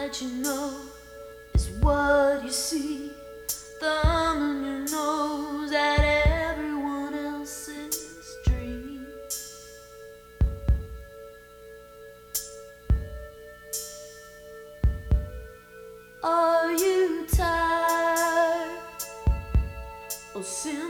that you know is what you see. Thumbing your nose at everyone else's dream. Are you tired of